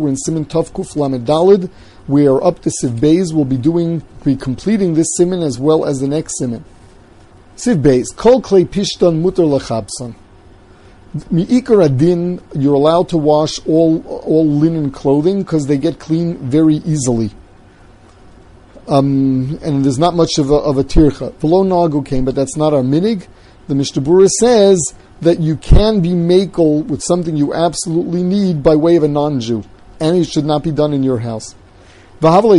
We're in Siman Tov Kuf Lamed Dalid. We are up to Siv Beis. We'll be completing this Siman as well as the next Siman. Siv Beis. Kol Klei Pishtan Mutar Lachabsan. Mi'ikar Adin, you're allowed to wash all linen clothing because they get clean very easily. And there's not much of a tircha. V'lo nagu came, but that's not our minig. The Mishnah Berurah says that you can be makel with something you absolutely need by way of a non-Jew, and it should not be done in your house. It's something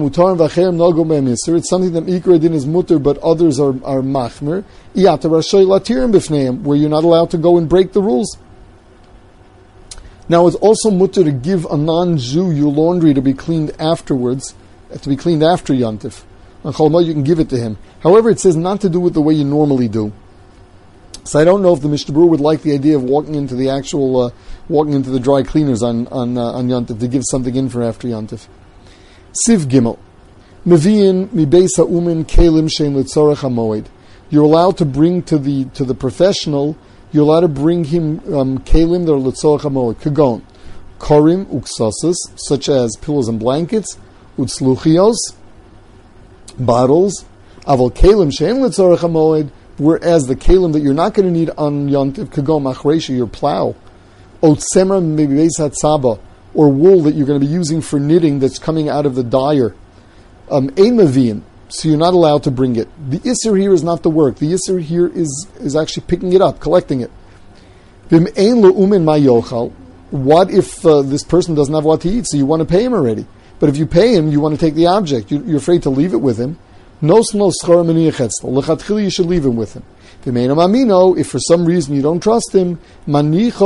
that Mikra Din is mutter, but others are machmer. Where you're not allowed to go and break the rules. Now it's also mutter to give a non-Jew your laundry to be cleaned afterwards, to be cleaned after Yontif. On Chol Hamoed you can give it to him. However, it says not to do it the way you normally do. So I don't know if the Mishnah Berurah would like the idea of walking into the dry cleaners on Yontif to give something in for after Yontif. Siv Gimel. Mevi'in mi beis ha'umin kelim shein l'tzorech hamoed. You're allowed to bring to the professional, you're allowed to bring him kelim that are l'tzorech hamoed. Kagon. Korim uksasis, such as pillows and blankets, utzluchios, bottles, aval kelim shein l'tzorech hamoed. Whereas the kalim that you're not going to need on Yontif, kagom achreisha, your plow, otsemra mebeis hatzaba, or wool that you're going to be using for knitting that's coming out of the dyer, ein mavin, so you're not allowed to bring it. The isser here is not the work. The isser here is actually picking it up, collecting it. Vim ein lo umin ma yochal. What if this person doesn't have what to eat, so you want to pay him already? But if you pay him, you want to take the object. You're afraid to leave it with him. You should leave him with him. If for some reason you don't trust him, so leave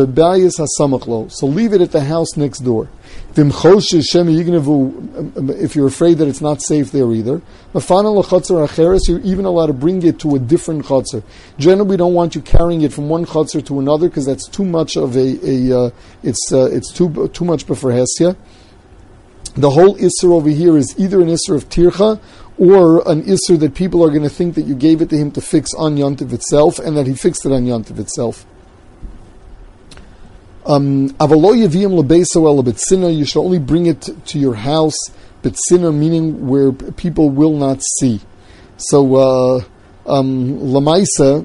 it at the house next door. If you're afraid that it's not safe there either, you're even allowed to bring it to a different chutzner. Generally, we don't want you carrying it from one chutzner to another because that's too much of it's too much b'ferhesya. The whole isser over here is either an isser of tircha or an isser that people are going to think that you gave it to him to fix on Yontif itself, and that he fixed it on Yontif itself. You should only bring it to your house, betzina, meaning where people will not see. So, lamaisa,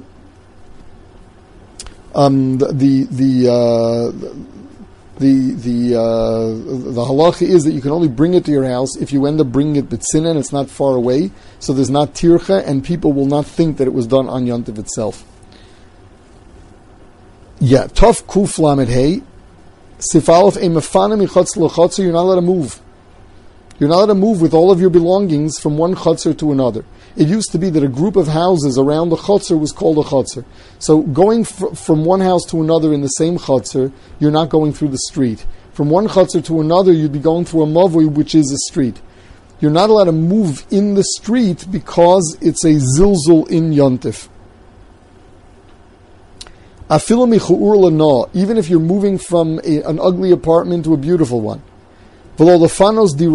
the halacha is that you can only bring it to your house if you end up bringing it b'tzina and it's not far away, so there's not tircha and people will not think that it was done on Yontif itself. Yeah, Tov Kuf Lamed Hey, Sif Aleph Emefana Michotz L'Chotzer, you're not allowed to move. You're not allowed to move with all of your belongings from one chotzer to another. It used to be that a group of houses around the chotzer was called a chotzer. So going from one house to another in the same chotzer, you're not going through the street. From one chotzer to another, you'd be going through a mavui, which is a street. You're not allowed to move in the street because it's a zilzul in Yontif. Afilu michu'ur lana, even if you're moving from an ugly apartment to a beautiful one. You're not allowed to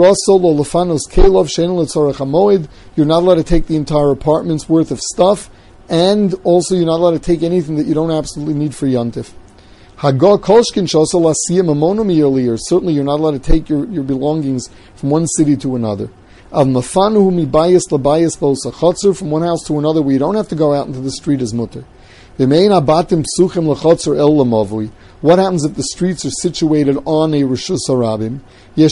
take the entire apartment's worth of stuff, and also you're not allowed to take anything that you don't absolutely need for Yontif. Certainly you're not allowed to take your belongings from one city to another. From one house to another where you don't have to go out into the street as mutter. What happens if the streets are situated on a Rishus Harabim?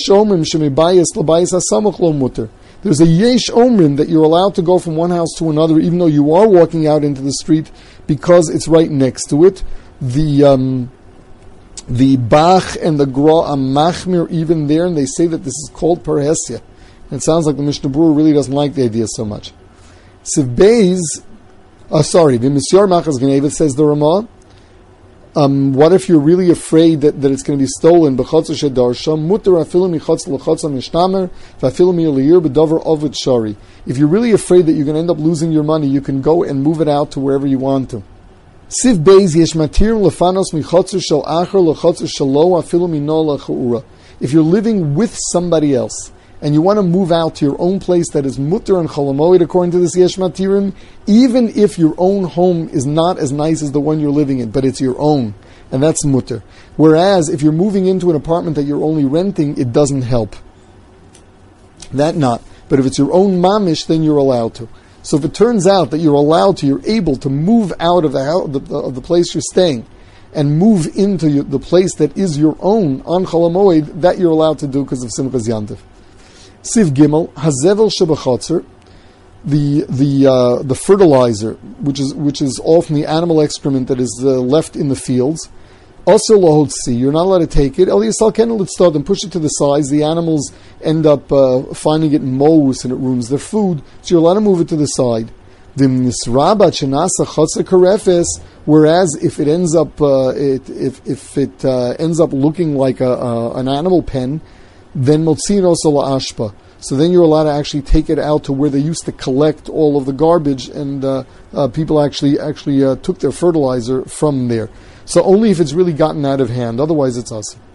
There's a Yesh Omrim that you're allowed to go from one house to another, even though you are walking out into the street, because it's right next to it. The Bach and the Gra are machmir even there, and they say that this is called Parhesya. It sounds like the Mishnah Berurah really doesn't like the idea so much. Sivbeis, the Misyar Machas Geneva says the Ramah. What if you're really afraid that it's going to be stolen? If you're really afraid that you're going to end up losing your money, you can go and move it out to wherever you want to. If you're living with somebody else, and you want to move out to your own place that is mutter and Chol Hamoed according to this Yesh Matirim, even if your own home is not as nice as the one you're living in, but it's your own, and that's mutter. Whereas if you're moving into an apartment that you're only renting, it doesn't help. That not. But if it's your own mamish, then you're allowed to. So if it turns out that you're able to move out of the place you're staying and move into the place that is your own on Chol HaMoed, that you're allowed to do because of Simchas Yantiv. Siv Gimel, Hazevel Shebachotzer, the fertilizer, which is often the animal excrement that is left in the fields. Also lahotzi, you're not allowed to take it. El Yisal Kenel Litztad, and push it to the sides. The animals end up finding it mous and it ruins their food, so you're allowed to move it to the side. Whereas if it ends up ends up looking like an animal pen, then motzin also la'ashpa. So then you're allowed to actually take it out to where they used to collect all of the garbage, and people actually took their fertilizer from there. So only if it's really gotten out of hand. Otherwise, it's us.